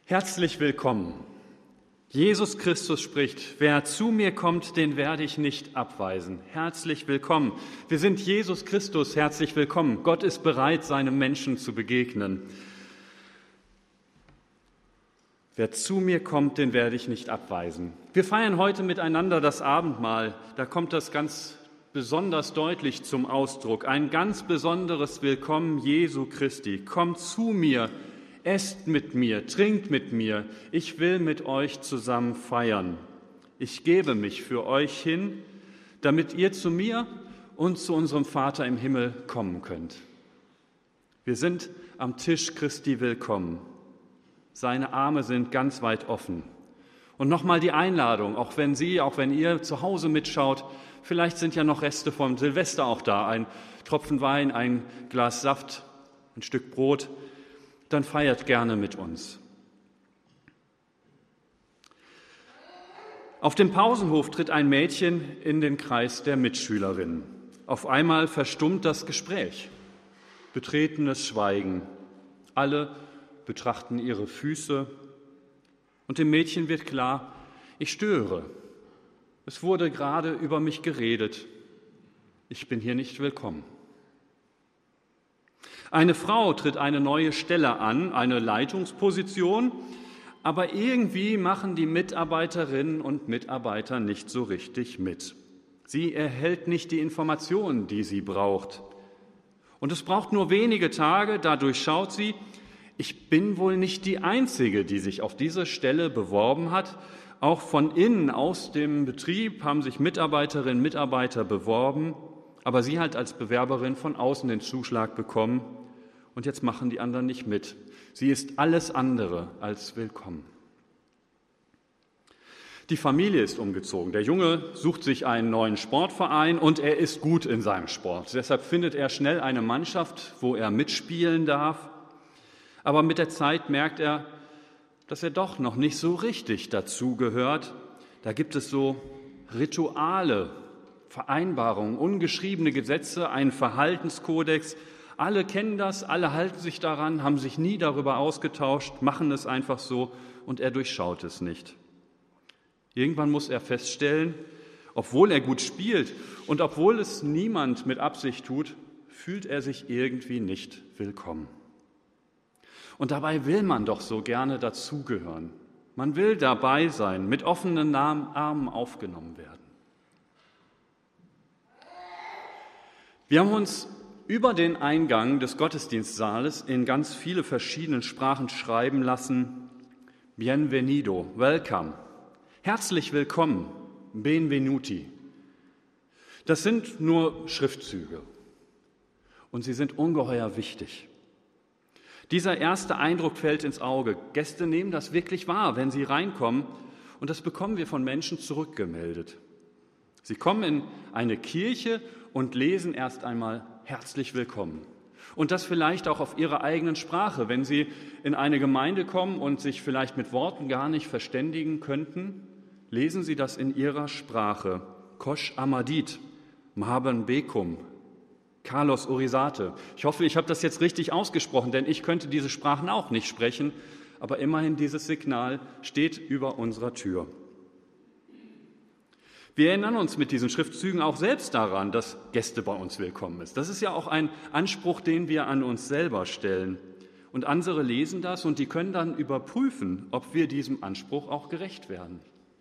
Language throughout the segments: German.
Herzlich willkommen. Jesus Christus spricht, wer zu mir kommt, den werde ich nicht abweisen. Herzlich willkommen. Wir sind Jesus Christus, herzlich willkommen. Gott ist bereit, seinem Menschen zu begegnen. Wer zu mir kommt, den werde ich nicht abweisen. Wir feiern heute miteinander das Abendmahl. Da kommt das ganz besonders deutlich zum Ausdruck. Ein ganz besonderes Willkommen Jesu Christi. Kommt zu mir, esst mit mir, trinkt mit mir. Ich will mit euch zusammen feiern. Ich gebe mich für euch hin, damit ihr zu mir und zu unserem Vater im Himmel kommen könnt. Wir sind am Tisch Christi willkommen. Seine Arme sind ganz weit offen. Und nochmal die Einladung, auch wenn ihr zu Hause mitschaut, vielleicht sind ja noch Reste vom Silvester auch da, ein Tropfen Wein, ein Glas Saft, ein Stück Brot, dann feiert gerne mit uns. Auf dem Pausenhof tritt ein Mädchen in den Kreis der Mitschülerinnen. Auf einmal verstummt das Gespräch. Betretenes Schweigen. Alle betrachten ihre Füße und dem Mädchen wird klar, ich störe. Es wurde gerade über mich geredet. Ich bin hier nicht willkommen. Eine Frau tritt eine neue Stelle an, eine Leitungsposition, aber irgendwie machen die Mitarbeiterinnen und Mitarbeiter nicht so richtig mit. Sie erhält nicht die Informationen, die sie braucht. Und es braucht nur wenige Tage, da durchschaut sie, ich bin wohl nicht die Einzige, die sich auf diese Stelle beworben hat. Auch von innen aus dem Betrieb haben sich Mitarbeiterinnen und Mitarbeiter beworben, aber sie hat als Bewerberin von außen den Zuschlag bekommen und jetzt machen die anderen nicht mit. Sie ist alles andere als willkommen. Die Familie ist umgezogen. Der Junge sucht sich einen neuen Sportverein und er ist gut in seinem Sport. Deshalb findet er schnell eine Mannschaft, wo er mitspielen darf. Aber mit der Zeit merkt er, dass er doch noch nicht so richtig dazugehört. Da gibt es so Rituale, Vereinbarungen, ungeschriebene Gesetze, einen Verhaltenskodex. Alle kennen das, alle halten sich daran, haben sich nie darüber ausgetauscht, machen es einfach so und er durchschaut es nicht. Irgendwann muss er feststellen, obwohl er gut spielt und obwohl es niemand mit Absicht tut, fühlt er sich irgendwie nicht willkommen. Und dabei will man doch so gerne dazugehören. Man will dabei sein, mit offenen Armen aufgenommen werden. Wir haben uns über den Eingang des Gottesdienstsaales in ganz viele verschiedene Sprachen schreiben lassen, Bienvenido, welcome, herzlich willkommen, benvenuti. Das sind nur Schriftzüge und sie sind ungeheuer wichtig. Dieser erste Eindruck fällt ins Auge. Gäste nehmen das wirklich wahr, wenn sie reinkommen. Und das bekommen wir von Menschen zurückgemeldet. Sie kommen in eine Kirche und lesen erst einmal herzlich willkommen. Und das vielleicht auch auf ihrer eigenen Sprache. Wenn sie in eine Gemeinde kommen und sich vielleicht mit Worten gar nicht verständigen könnten, lesen sie das in ihrer Sprache. Kosh Amadit, Mahaban Bekum, Carlos Orizate. Ich hoffe, ich habe das jetzt richtig ausgesprochen, denn ich könnte diese Sprachen auch nicht sprechen, aber immerhin dieses Signal steht über unserer Tür. Wir erinnern uns mit diesen Schriftzügen auch selbst daran, dass Gäste bei uns willkommen ist. Das ist ja auch ein Anspruch, den wir an uns selber stellen. Und andere lesen das und die können dann überprüfen, ob wir diesem Anspruch auch gerecht werden.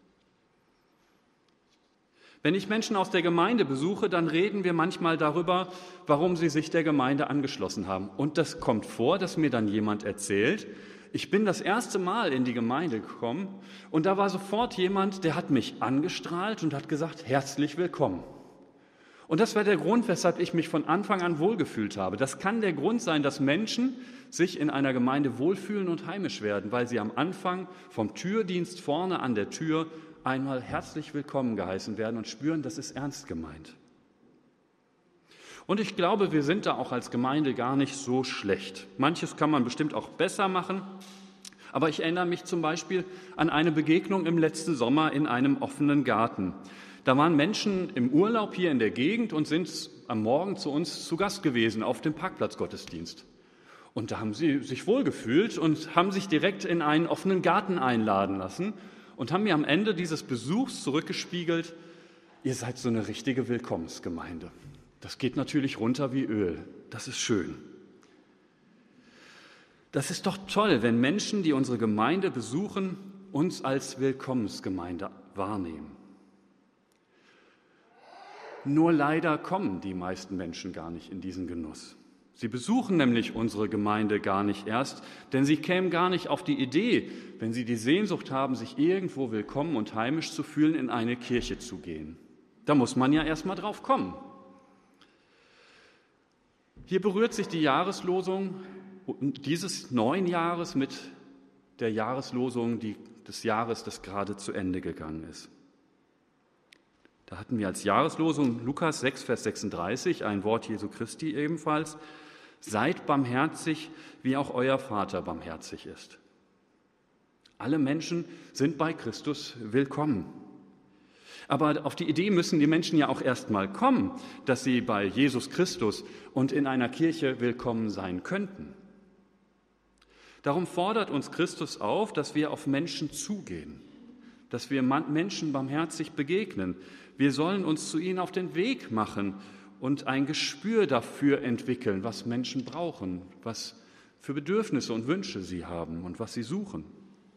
Wenn ich Menschen aus der Gemeinde besuche, dann reden wir manchmal darüber, warum sie sich der Gemeinde angeschlossen haben. Und das kommt vor, dass mir dann jemand erzählt, ich bin das erste Mal in die Gemeinde gekommen und da war sofort jemand, der hat mich angestrahlt und hat gesagt, herzlich willkommen. Und das war der Grund, weshalb ich mich von Anfang an wohlgefühlt habe. Das kann der Grund sein, dass Menschen sich in einer Gemeinde wohlfühlen und heimisch werden, weil sie am Anfang vom Türdienst vorne an der Tür einmal herzlich willkommen geheißen werden und spüren, das ist ernst gemeint. Und ich glaube, wir sind da auch als Gemeinde gar nicht so schlecht. Manches kann man bestimmt auch besser machen, aber ich erinnere mich zum Beispiel an eine Begegnung im letzten Sommer in einem offenen Garten. Da waren Menschen im Urlaub hier in der Gegend und sind am Morgen zu uns zu Gast gewesen auf dem Parkplatzgottesdienst. Und da haben sie sich wohlgefühlt und haben sich direkt in einen offenen Garten einladen lassen und haben mir am Ende dieses Besuchs zurückgespiegelt: Ihr seid so eine richtige Willkommensgemeinde. Das geht natürlich runter wie Öl. Das ist schön. Das ist doch toll, wenn Menschen, die unsere Gemeinde besuchen, uns als Willkommensgemeinde wahrnehmen. Nur leider kommen die meisten Menschen gar nicht in diesen Genuss. Sie besuchen nämlich unsere Gemeinde gar nicht erst, denn sie kämen gar nicht auf die Idee, wenn sie die Sehnsucht haben, sich irgendwo willkommen und heimisch zu fühlen, in eine Kirche zu gehen. Da muss man ja erst mal drauf kommen. Hier berührt sich die Jahreslosung dieses neuen Jahres mit der Jahreslosung des Jahres, das gerade zu Ende gegangen ist. Da hatten wir als Jahreslosung Lukas 6, Vers 36, ein Wort Jesu Christi ebenfalls: Seid barmherzig, wie auch euer Vater barmherzig ist. Alle Menschen sind bei Christus willkommen. Aber auf die Idee müssen die Menschen ja auch erst mal kommen, dass sie bei Jesus Christus und in einer Kirche willkommen sein könnten. Darum fordert uns Christus auf, dass wir auf Menschen zugehen, dass wir Menschen barmherzig begegnen. Wir sollen uns zu ihnen auf den Weg machen und ein Gespür dafür entwickeln, was Menschen brauchen, was für Bedürfnisse und Wünsche sie haben und was sie suchen.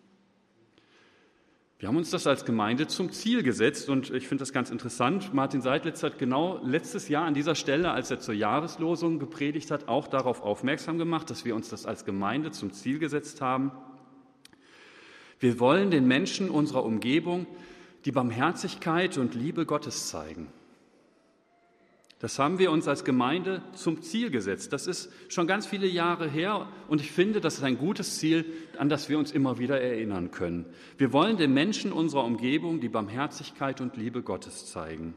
Wir haben uns das als Gemeinde zum Ziel gesetzt und ich finde das ganz interessant. Martin Seidlitz hat genau letztes Jahr an dieser Stelle, als er zur Jahreslosung gepredigt hat, auch darauf aufmerksam gemacht, dass wir uns das als Gemeinde zum Ziel gesetzt haben. Wir wollen den Menschen unserer Umgebung die Barmherzigkeit und Liebe Gottes zeigen. Das haben wir uns als Gemeinde zum Ziel gesetzt. Das ist schon ganz viele Jahre her und ich finde, das ist ein gutes Ziel, an das wir uns immer wieder erinnern können. Wir wollen den Menschen unserer Umgebung die Barmherzigkeit und Liebe Gottes zeigen.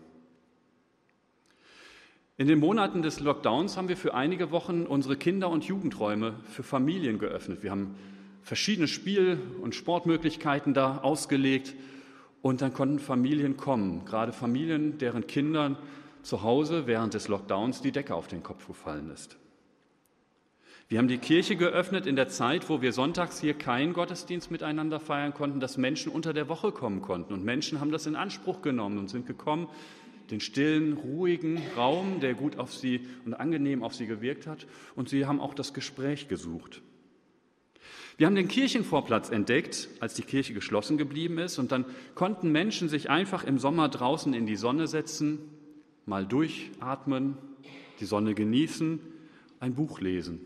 In den Monaten des Lockdowns haben wir für einige Wochen unsere Kinder- und Jugendräume für Familien geöffnet. Wir haben verschiedene Spiel- und Sportmöglichkeiten da ausgelegt und dann konnten Familien kommen, gerade Familien, deren Kindern zu Hause während des Lockdowns die Decke auf den Kopf gefallen ist. Wir haben die Kirche geöffnet in der Zeit, wo wir sonntags hier keinen Gottesdienst miteinander feiern konnten, dass Menschen unter der Woche kommen konnten. Und Menschen haben das in Anspruch genommen und sind gekommen, den stillen, ruhigen Raum, der gut auf sie und angenehm auf sie gewirkt hat. Und sie haben auch das Gespräch gesucht. Wir haben den Kirchenvorplatz entdeckt, als die Kirche geschlossen geblieben ist. Und dann konnten Menschen sich einfach im Sommer draußen in die Sonne setzen, mal durchatmen, die Sonne genießen, ein Buch lesen.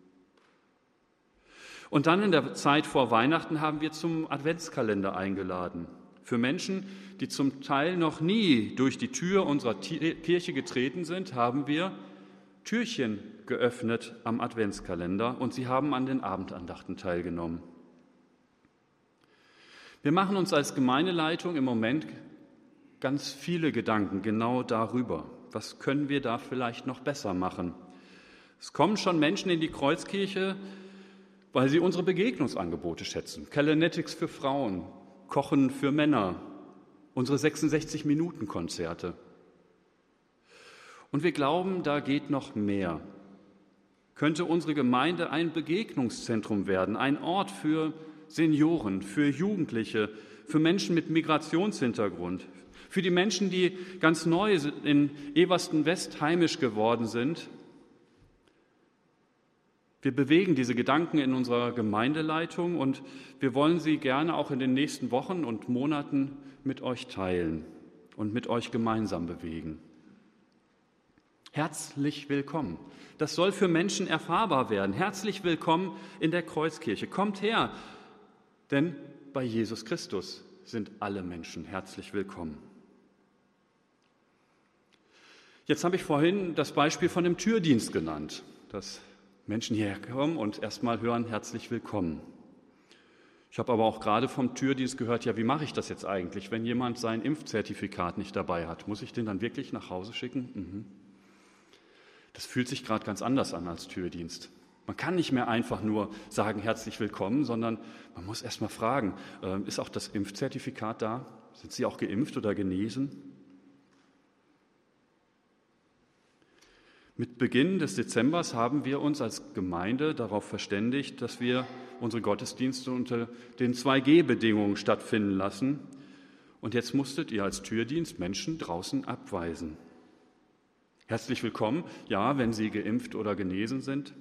Und dann in der Zeit vor Weihnachten haben wir zum Adventskalender eingeladen. Für Menschen, die zum Teil noch nie durch die Tür unserer Kirche getreten sind, haben wir Türchen geöffnet am Adventskalender und sie haben an den Abendandachten teilgenommen. Wir machen uns als Gemeindeleitung im Moment ganz viele Gedanken genau darüber. Was können wir da vielleicht noch besser machen? Es kommen schon Menschen in die Kreuzkirche, weil sie unsere Begegnungsangebote schätzen. Kalenetics für Frauen, Kochen für Männer, unsere 66-Minuten-Konzerte. Und wir glauben, da geht noch mehr. Könnte unsere Gemeinde ein Begegnungszentrum werden, ein Ort für Senioren, für Jugendliche, für Menschen mit Migrationshintergrund, für die Menschen, die ganz neu in Eversten-West heimisch geworden sind. Wir bewegen diese Gedanken in unserer Gemeindeleitung und wir wollen sie gerne auch in den nächsten Wochen und Monaten mit euch teilen und mit euch gemeinsam bewegen. Herzlich willkommen. Das soll für Menschen erfahrbar werden. Herzlich willkommen in der Kreuzkirche. Kommt her, denn bei Jesus Christus sind alle Menschen herzlich willkommen. Jetzt habe ich vorhin das Beispiel von dem Türdienst genannt, dass Menschen hierher kommen und erstmal hören, herzlich willkommen. Ich habe aber auch gerade vom Türdienst gehört, ja, wie mache ich das jetzt eigentlich, wenn jemand sein Impfzertifikat nicht dabei hat? Muss ich den dann wirklich nach Hause schicken? Das fühlt sich gerade ganz anders an als Türdienst. Man kann nicht mehr einfach nur sagen, herzlich willkommen, sondern man muss erstmal fragen, ist auch das Impfzertifikat da? Sind Sie auch geimpft oder genesen? Mit Beginn des Dezembers haben wir uns als Gemeinde darauf verständigt, dass wir unsere Gottesdienste unter den 2G-Bedingungen stattfinden lassen. Und jetzt musstet ihr als Türdienst Menschen draußen abweisen. Herzlich willkommen, ja, wenn sie geimpft oder genesen sind.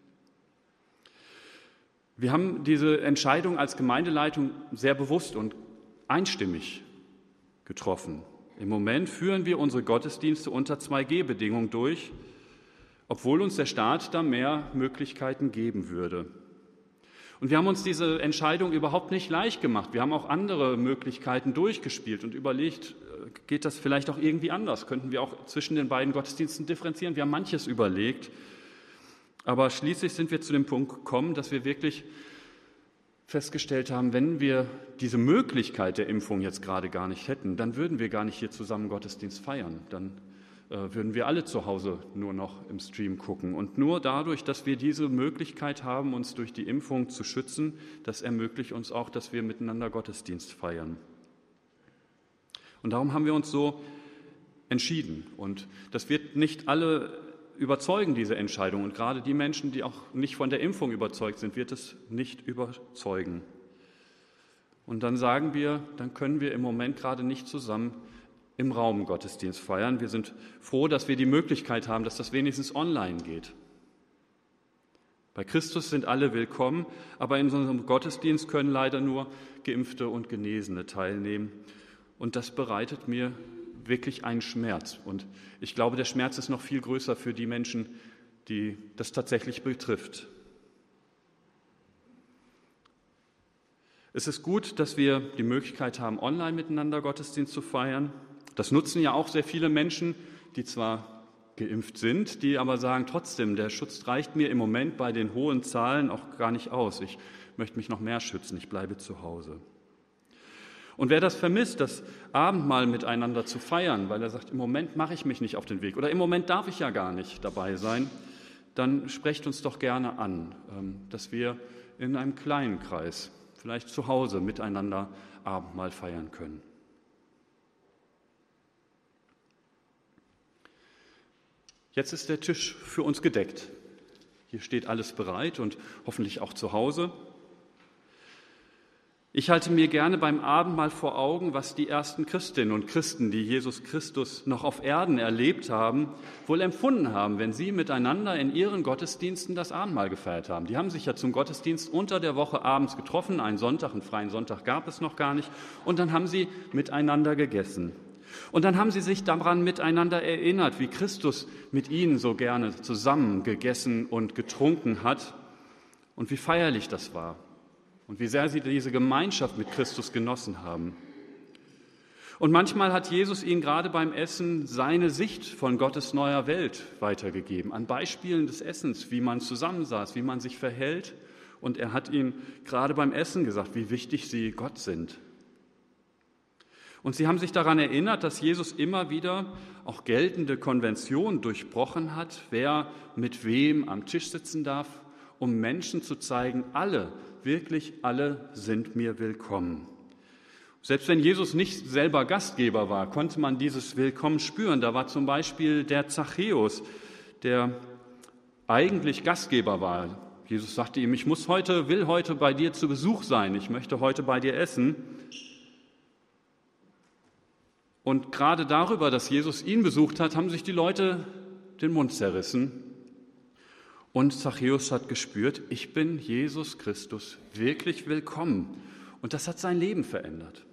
Wir haben diese Entscheidung als Gemeindeleitung sehr bewusst und einstimmig getroffen. Im Moment führen wir unsere Gottesdienste unter 2G-Bedingungen durch, obwohl uns der Staat da mehr Möglichkeiten geben würde. Und wir haben uns diese Entscheidung überhaupt nicht leicht gemacht. Wir haben auch andere Möglichkeiten durchgespielt und überlegt, geht das vielleicht auch irgendwie anders? Könnten wir auch zwischen den beiden Gottesdiensten differenzieren? Wir haben manches überlegt, aber schließlich sind wir zu dem Punkt gekommen, dass wir wirklich festgestellt haben, wenn wir diese Möglichkeit der Impfung jetzt gerade gar nicht hätten, dann würden wir gar nicht hier zusammen Gottesdienst feiern. Dann würden wir alle zu Hause nur noch im Stream gucken. Und nur dadurch, dass wir diese Möglichkeit haben, uns durch die Impfung zu schützen, das ermöglicht uns auch, dass wir miteinander Gottesdienst feiern. Und darum haben wir uns so entschieden. Und das wird nicht alle überzeugen, diese Entscheidung. Und gerade die Menschen, die auch nicht von der Impfung überzeugt sind, wird es nicht überzeugen. Und dann sagen wir, dann können wir im Moment gerade nicht zusammen im Raum Gottesdienst feiern. Wir sind froh, dass wir die Möglichkeit haben, dass das wenigstens online geht. Bei Christus sind alle willkommen, aber in unserem Gottesdienst können leider nur Geimpfte und Genesene teilnehmen. Und das bereitet mir wirklich einen Schmerz. Und ich glaube, der Schmerz ist noch viel größer für die Menschen, die das tatsächlich betrifft. Es ist gut, dass wir die Möglichkeit haben, online miteinander Gottesdienst zu feiern. Das nutzen ja auch sehr viele Menschen, die zwar geimpft sind, die aber sagen, trotzdem, der Schutz reicht mir im Moment bei den hohen Zahlen auch gar nicht aus. Ich möchte mich noch mehr schützen, ich bleibe zu Hause. Und wer das vermisst, das Abendmahl miteinander zu feiern, weil er sagt, im Moment mache ich mich nicht auf den Weg oder im Moment darf ich ja gar nicht dabei sein, dann sprecht uns doch gerne an, dass wir in einem kleinen Kreis, vielleicht zu Hause, miteinander Abendmahl feiern können. Jetzt ist der Tisch für uns gedeckt. Hier steht alles bereit und hoffentlich auch zu Hause. Ich halte mir gerne beim Abendmahl vor Augen, was die ersten Christinnen und Christen, die Jesus Christus noch auf Erden erlebt haben, wohl empfunden haben, wenn sie miteinander in ihren Gottesdiensten das Abendmahl gefeiert haben. Die haben sich ja zum Gottesdienst unter der Woche abends getroffen, einen freien Sonntag gab es noch gar nicht, und dann haben sie miteinander gegessen. Und dann haben sie sich daran miteinander erinnert, wie Christus mit ihnen so gerne zusammen gegessen und getrunken hat und wie feierlich das war und wie sehr sie diese Gemeinschaft mit Christus genossen haben. Und manchmal hat Jesus ihnen gerade beim Essen seine Sicht von Gottes neuer Welt weitergegeben, an Beispielen des Essens, wie man zusammensaß, wie man sich verhält. Und er hat ihnen gerade beim Essen gesagt, wie wichtig sie Gott sind. Und sie haben sich daran erinnert, dass Jesus immer wieder auch geltende Konventionen durchbrochen hat, wer mit wem am Tisch sitzen darf, um Menschen zu zeigen, alle, wirklich alle sind mir willkommen. Selbst wenn Jesus nicht selber Gastgeber war, konnte man dieses Willkommen spüren. Da war zum Beispiel der Zachäus, der eigentlich Gastgeber war. Jesus sagte ihm, ich will heute bei dir zu Besuch sein, ich möchte heute bei dir essen. Und gerade darüber, dass Jesus ihn besucht hat, haben sich die Leute den Mund zerrissen. Und Zachäus hat gespürt, ich bin Jesus Christus wirklich willkommen. Und das hat sein Leben verändert.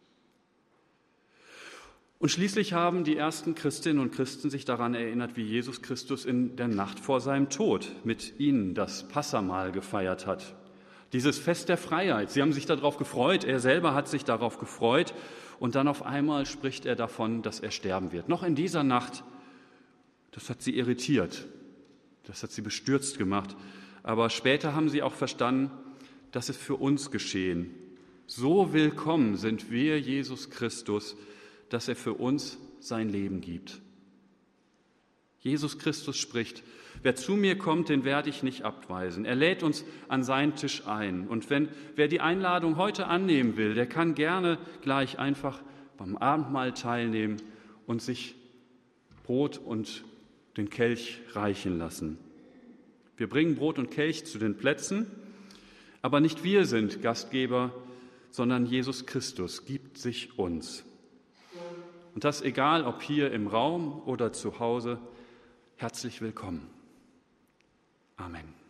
Und schließlich haben die ersten Christinnen und Christen sich daran erinnert, wie Jesus Christus in der Nacht vor seinem Tod mit ihnen das Passahmahl gefeiert hat. Dieses Fest der Freiheit. Sie haben sich darauf gefreut, er selber hat sich darauf gefreut. Und dann auf einmal spricht er davon, dass er sterben wird. Noch in dieser Nacht, das hat sie irritiert, das hat sie bestürzt gemacht. Aber später haben sie auch verstanden, dass es für uns geschehen. So willkommen sind wir Jesus Christus, dass er für uns sein Leben gibt. Jesus Christus spricht, wer zu mir kommt, den werde ich nicht abweisen. Er lädt uns an seinen Tisch ein. Und wer die Einladung heute annehmen will, der kann gerne gleich einfach beim Abendmahl teilnehmen und sich Brot und den Kelch reichen lassen. Wir bringen Brot und Kelch zu den Plätzen, aber nicht wir sind Gastgeber, sondern Jesus Christus gibt sich uns. Und das egal, ob hier im Raum oder zu Hause, herzlich willkommen. Amen.